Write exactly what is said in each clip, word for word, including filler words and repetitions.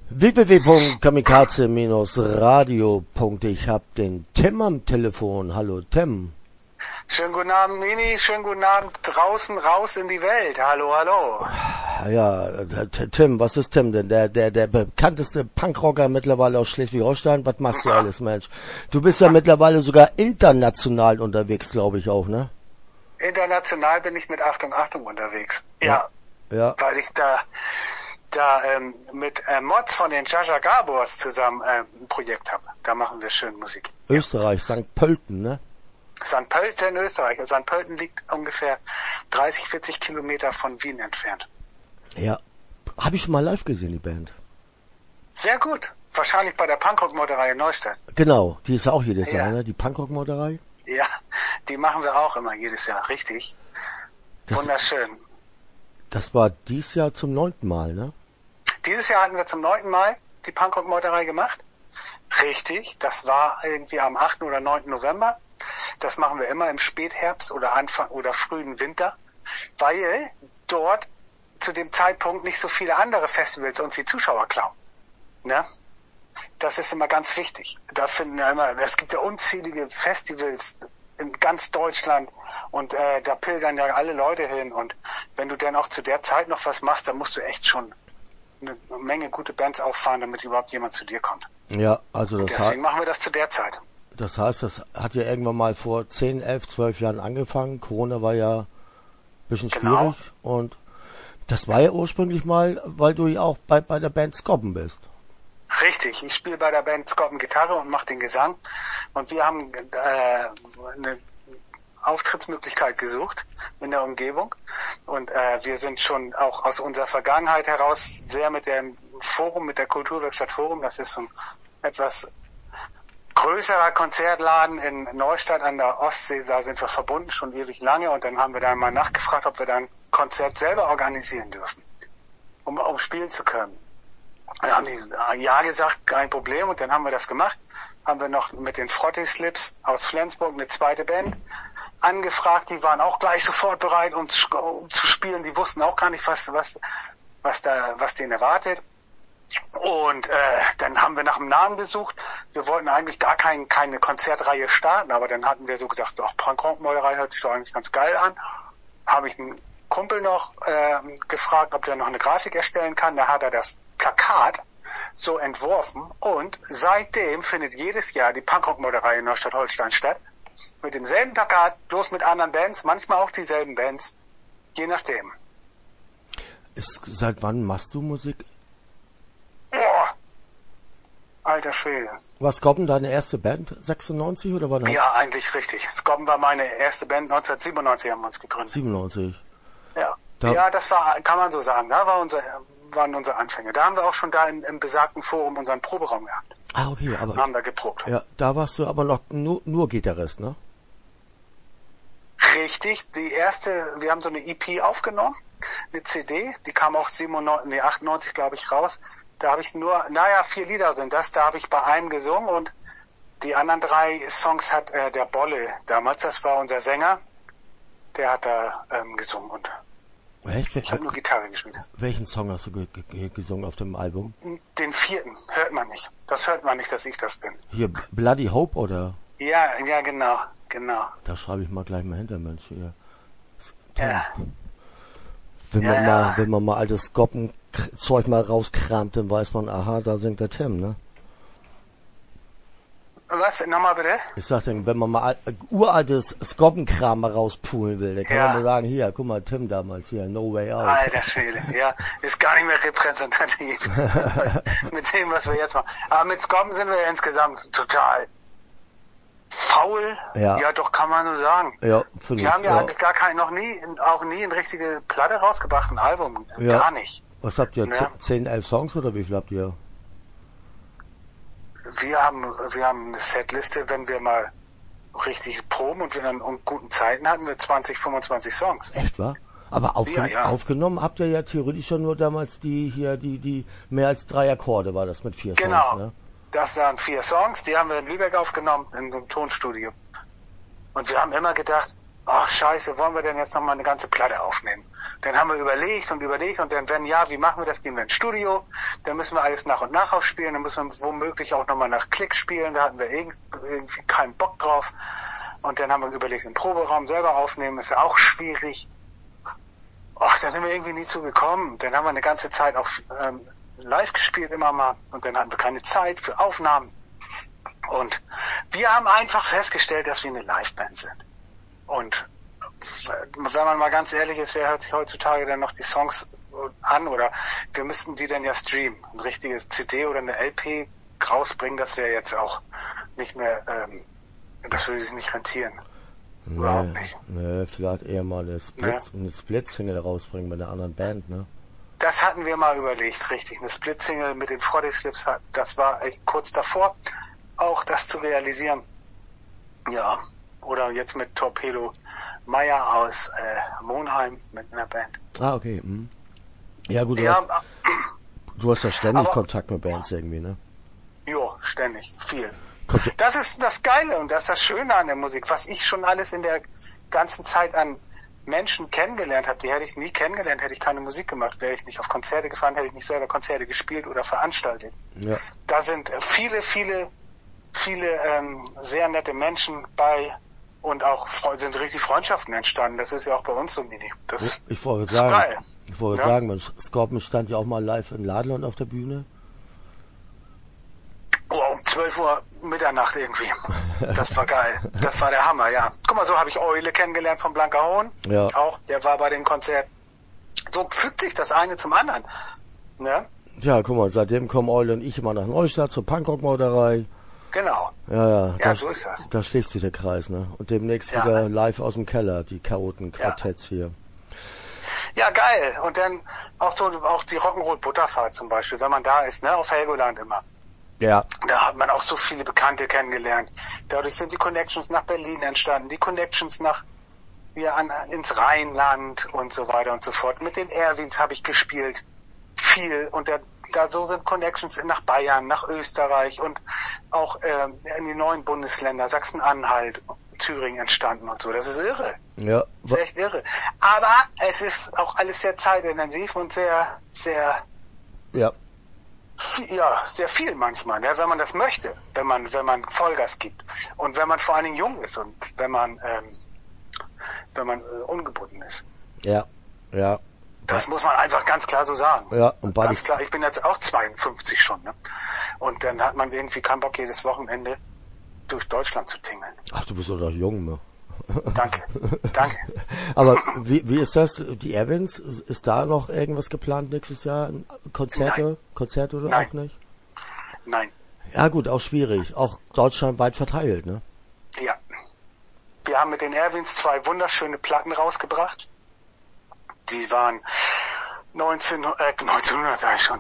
w w w punkt kamikaze radio punkt de. Ich hab den Tim am Telefon. Hallo Tim. Schönen guten Abend, Nini. Schönen guten Abend draußen, raus in die Welt. Hallo, hallo. Ja, Tim, was ist Tim denn? Der, der, der bekannteste Punkrocker mittlerweile aus Schleswig-Holstein. Was machst du alles, Mensch? Du bist ja mittlerweile sogar international unterwegs, glaube ich auch, ne? International bin ich mit Achtung, Achtung unterwegs. Ja. Ja. ja. Weil ich da, da ähm, mit äh, Mods von den Jaja Gabors zusammen äh, ein Projekt habe. Da machen wir schön Musik. Österreich, Sankt Pölten, ne? Sankt Pölten, Österreich. Sankt Pölten liegt ungefähr dreißig, vierzig Kilometer von Wien entfernt. Ja. Habe ich schon mal live gesehen, die Band. Sehr gut. Wahrscheinlich bei der Punkrock-Morderei in Neustadt. Genau, die ist ja auch jedes ja. Jahr, ne? Die Punkrock-Morderei. Ja, die machen wir auch immer jedes Jahr, richtig. Das, Wunderschön. Das war dieses Jahr zum neunten Mal, ne? Dieses Jahr hatten wir zum neunten Mal die Punkrock-Morderei gemacht. Richtig, das war irgendwie am achten oder neunten November. Das machen wir immer im Spätherbst oder Anfang oder frühen Winter, weil dort zu dem Zeitpunkt nicht so viele andere Festivals uns die Zuschauer klauen. Ne? Das ist immer ganz wichtig. Da finden ja immer, es gibt ja unzählige Festivals in ganz Deutschland und äh, da pilgern ja alle Leute hin und wenn du dann auch zu der Zeit noch was machst, dann musst du echt schon eine Menge gute Bands auffahren, damit überhaupt jemand zu dir kommt. Ja, also das Deswegen machen wir das zu der Zeit. Das heißt, das hat ja irgendwann mal vor zehn, elf, zwölf Jahren angefangen. Corona war ja ein bisschen genau. schwierig und das war ja ursprünglich mal, weil du ja auch bei, bei der Band Skobben bist. Richtig, ich spiele bei der Band Skobben Gitarre und mache den Gesang und wir haben äh, eine Auftrittsmöglichkeit gesucht in der Umgebung und äh, wir sind schon auch aus unserer Vergangenheit heraus sehr mit dem Forum, mit der Kulturwerkstatt Forum, das ist so ein etwas größerer Konzertladen in Neustadt an der Ostsee, da sind wir verbunden schon ewig lange und dann haben wir da mal nachgefragt, ob wir da ein Konzert selber organisieren dürfen, um, um spielen zu können. Dann haben die ja gesagt, kein Problem und dann haben wir das gemacht. Haben wir noch mit den Frotty Slips aus Flensburg eine zweite Band angefragt, die waren auch gleich sofort bereit, um, um zu spielen. Die wussten auch gar nicht, was, was, was da, was denen erwartet. Und äh, dann haben wir nach einem Namen gesucht. Wir wollten eigentlich gar kein, keine Konzertreihe starten, aber dann hatten wir so gedacht, doch, Punkrock-Morderei hört sich doch eigentlich ganz geil an. Habe ich einen Kumpel noch äh, gefragt, ob der noch eine Grafik erstellen kann. Da hat er das Plakat so entworfen und seitdem findet jedes Jahr die Punkrock-Morderei in Neustadt-Holstein statt. Mit demselben Plakat, bloß mit anderen Bands, manchmal auch dieselben Bands, je nachdem. Ist, seit wann machst du Musik? Boah. Alter Schwede. War Skobben deine erste Band? sechsundneunzig oder wann? Ja, eigentlich richtig. Skobben war meine erste Band, neunzehnhundertsiebenundneunzig haben wir uns gegründet. siebenundneunzig. Ja. Da ja, das war, kann man so sagen, da war unser, waren unsere Anfänge. Da haben wir auch schon da in, im besagten Forum unseren Proberaum gehabt. Ah, okay, aber. Und haben da geprobt. Ja, da warst du aber noch nur, nur Gitarrist, ne? Richtig, die erste, wir haben so eine E P aufgenommen, eine C D, die kam auch siebenundneunzig, nee, achtundneunzig glaube ich raus. Da habe ich nur, naja, vier Lieder sind das, da habe ich bei einem gesungen und die anderen drei Songs hat äh, der Bolle damals, das war unser Sänger, der hat da ähm, gesungen und Echt? ich habe nur Gitarre gespielt. Welchen Song hast du ge ge gesungen auf dem Album? Den vierten, hört man nicht. Das hört man nicht, dass ich das bin. Hier, Bloody Hope oder? Ja, ja, genau, genau. Da schreibe ich mal gleich mal hinter, Mensch, hier. Ja. Wenn man ja, mal, ja. wenn man mal altes Skobben-Zeug mal rauskramt, dann weiß man, aha, da singt der Tim, ne? Was? Nochmal bitte? Ich sag dann, wenn man mal alt, uraltes Skobbenkram mal rauspulen will, dann kann ja. man mal sagen, hier, guck mal, Tim damals, hier, No Way Out. Alter Schwede, ja, ist gar nicht mehr repräsentativ mit dem, was wir jetzt machen. Aber mit Skobben sind wir insgesamt total faul. Ja, ja doch, kann man so sagen. Ja, finde ich. Wir haben ja, ja eigentlich gar kein, noch nie, auch nie eine richtige Platte rausgebracht, ein Album, ja. gar nicht. Was habt ihr, ja. zehn, elf Songs oder wie viel habt ihr? Wir haben, wir haben eine Setliste, wenn wir mal richtig proben und wir dann um guten Zeiten hatten wir zwanzig, fünfundzwanzig Songs. Echt, wa? Aber aufgen ja, ja. aufgenommen habt ihr ja theoretisch schon nur damals die hier, die, die mehr als drei Akkorde war das mit vier genau. Songs, ne? Das waren vier Songs, die haben wir in Lübeck aufgenommen, in so einem Tonstudio. Und wir haben immer gedacht, ach scheiße, wollen wir denn jetzt nochmal eine ganze Platte aufnehmen? Dann haben wir überlegt und überlegt und dann, wenn ja, wie machen wir das? Gehen wir ins Studio, dann müssen wir alles nach und nach aufspielen, dann müssen wir womöglich auch nochmal nach Klick spielen, da hatten wir irgendwie keinen Bock drauf. Und dann haben wir überlegt, im Proberaum selber aufnehmen, ist ja auch schwierig. Ach, da sind wir irgendwie nie zu gekommen. Dann haben wir eine ganze Zeit auch ähm, live gespielt immer mal und dann hatten wir keine Zeit für Aufnahmen. Und wir haben einfach festgestellt, dass wir eine Liveband sind. Und wenn man mal ganz ehrlich ist, wer hört sich heutzutage denn noch die Songs an? Oder wir müssten die dann ja streamen. Ein richtiges C D oder eine L P rausbringen, das wäre jetzt auch nicht mehr, ähm, das würde sich nicht rentieren. Nee, Überhaupt nicht. Nee, vielleicht eher mal eine Split, nee. eine Split-Single rausbringen mit einer anderen Band, ne? Das hatten wir mal überlegt, richtig. Eine Split-Single mit den Froddy-Slips, das war echt kurz davor, auch das zu realisieren. Ja. Oder jetzt mit Torpedo Meyer aus äh, Monheim mit einer Band. Ah, okay. Hm. Ja gut, du, ja, hast, du hast ja ständig aber, Kontakt mit Bands irgendwie, ne? Jo, ständig, viel. Kommt, das ist das Geile und das ist das Schöne an der Musik, was ich schon alles in der ganzen Zeit an Menschen kennengelernt habe, die hätte ich nie kennengelernt, hätte ich keine Musik gemacht, wäre ich nicht auf Konzerte gefahren, hätte ich nicht selber Konzerte gespielt oder veranstaltet. Ja. Da sind viele, viele, viele ähm, sehr nette Menschen bei. Und auch sind richtig Freundschaften entstanden. Das ist ja auch bei uns so, Mini. Das ich wollte ist sagen, geil. Ich wollte ja? sagen, Scorpion stand ja auch mal live in Ladland auf der Bühne. Oh, um zwölf Uhr Mitternacht irgendwie. Das war geil. Das war der Hammer, ja. Guck mal, so habe ich Eule kennengelernt von Blanker Hohn. Ja. Auch, der war bei dem Konzert. So fügt sich das eine zum anderen. Ne? Ja, guck mal, seitdem kommen Eule und ich immer nach Neustadt zur Punkrock-Mauderei. Genau. Ja, ja, ja da, so ist das. Da schließt sich der Kreis, ne? Und demnächst ja. wieder live aus dem Keller, die Chaoten-Quartetts ja. hier. Ja, geil. Und dann auch so, auch die Rock'n'Roll-Butterfahrt zum Beispiel, wenn man da ist, ne, auf Helgoland immer. Ja. Da hat man auch so viele Bekannte kennengelernt. Dadurch sind die Connections nach Berlin entstanden, die Connections nach, ja, an, ins Rheinland und so weiter und so fort. Mit den Erwins habe ich gespielt. Viel und da, da so sind Connections nach Bayern, nach Österreich und auch ähm, in die neuen Bundesländer, Sachsen-Anhalt, Thüringen entstanden und so. Das ist irre. Ja. Das ist echt irre. Aber es ist auch alles sehr zeitintensiv und sehr, sehr, ja, viel, ja, sehr viel manchmal, ne? Wenn man das möchte, wenn man, wenn man Vollgas gibt und wenn man vor allen Dingen jung ist und wenn man, ähm, wenn man äh, ungebunden ist. Ja, ja. Das muss man einfach ganz klar so sagen. Ja, und ganz klar, ich bin jetzt auch zweiundfünfzig schon, ne? Und dann hat man irgendwie keinen Bock, jedes Wochenende durch Deutschland zu tingeln. Ach, du bist doch noch jung, ne? Danke, danke. Aber wie, wie ist das? Die Evans, ist da noch irgendwas geplant nächstes Jahr? Konzerte? Nein. Konzerte oder Nein. auch nicht? Nein. Ja gut, auch schwierig. Auch deutschlandweit verteilt, ne? Ja. Wir haben mit den Erwins zwei wunderschöne Platten rausgebracht. Die waren neunzehn, äh, neunzehnhundert sag ich schon,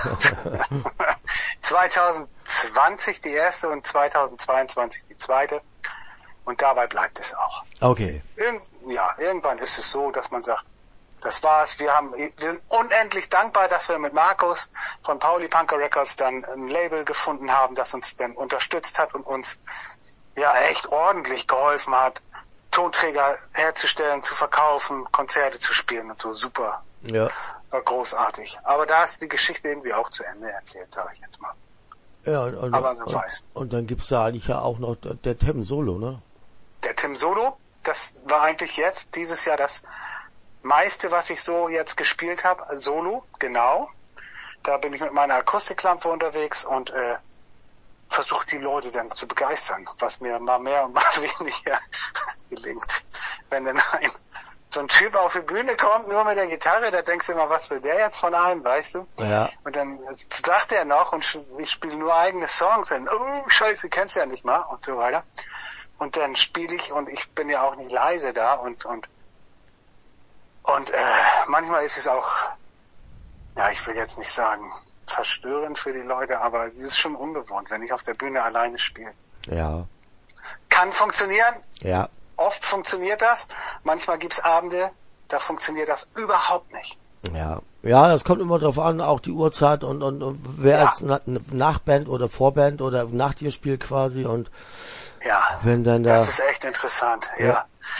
zwanzig zwanzig die erste und zweitausendzweiundzwanzig die zweite. Und dabei bleibt es auch. Okay. Irgend, ja, irgendwann ist es so, dass man sagt, das war's. Wir haben, wir sind unendlich dankbar, dass wir mit Markus von Pauli Punker Records dann ein Label gefunden haben, das uns dann unterstützt hat und uns ja echt ordentlich geholfen hat, Tonträger herzustellen, zu verkaufen, Konzerte zu spielen und so. Super. Ja. War großartig. Aber da ist die Geschichte irgendwie auch zu Ende erzählt, sage ich jetzt mal. Ja, und, und, aber wer und, weiß. Und dann gibt's da eigentlich ja auch noch der Tim Solo, ne? Der Tim Solo, das war eigentlich jetzt dieses Jahr das meiste, was ich so jetzt gespielt habe, Solo, genau. Da bin ich mit meiner Akustiklampe unterwegs und äh, versuche die Leute dann zu begeistern, was mir mal mehr und mal weniger gelingt. Wenn dann ein so ein Typ auf die Bühne kommt, nur mit der Gitarre, da denkst du immer, was will der jetzt von einem, weißt du? Ja. Und dann sagt er noch und ich spiele nur eigene Songs und oh, scheiße, kennst du ja nicht mal und so weiter. Und dann spiele ich und ich bin ja auch nicht leise da und und und äh, manchmal ist es auch, ja, ich will jetzt nicht sagen verstörend für die Leute, aber es ist schon ungewohnt, wenn ich auf der Bühne alleine spiele. Ja. Kann funktionieren. Ja. Oft funktioniert das. Manchmal gibt's Abende, da funktioniert das überhaupt nicht. Ja. Ja, das kommt immer drauf an, auch die Uhrzeit und, und, und wer Ja. als Na- Nachband oder Vorband oder nach dir spielt quasi und Ja, wenn dann da... das ist echt interessant, ja. Ja.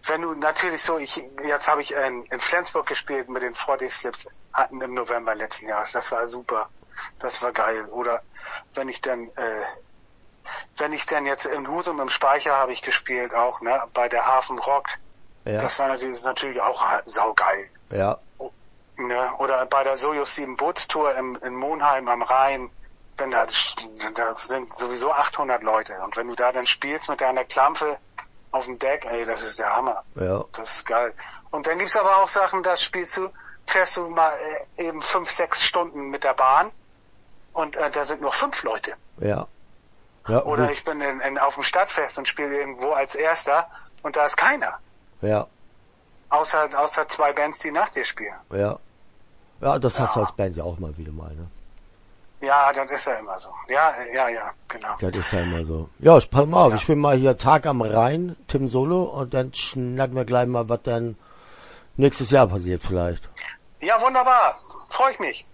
wenn du natürlich so, ich jetzt habe ich in, in Flensburg gespielt mit den vier D Slips hatten im November letzten Jahres. Das war super. Das war geil. Oder wenn ich dann, äh, wenn ich dann jetzt in Husum im Speicher habe ich gespielt auch, ne, bei der Hafen rockt. Ja. Das war natürlich, das ist natürlich auch saugeil. Ja. Ne, oder bei der Sojus sieben Bootstour im, in Monheim am Rhein. Wenn da, da sind sowieso achthundert Leute. Und wenn du da dann spielst mit deiner Klampfe auf dem Deck, ey, das ist der Hammer. Ja. Das ist geil. Und dann gibt's aber auch Sachen, da spielst du, fährst du mal äh, eben fünf, sechs Stunden mit der Bahn und äh, da sind nur fünf Leute. Ja. Ja, oder gut. ich bin in, in, auf dem Stadtfest und spiele irgendwo als Erster und da ist keiner. Ja. Außer, außer zwei Bands, die nach dir spielen. Ja. Ja, das ja. hast du als Band ja auch mal wieder mal, ne? Ja, das ist ja immer so. Ja, ja, ja, genau. Das ist ja immer so. Ja, ich pass mal auf, ja. ich bin mal hier Tag am Rhein, Tim Solo, und dann schnacken wir gleich mal, was dann nächstes Jahr passiert vielleicht. Ja, wunderbar. Freue ich mich.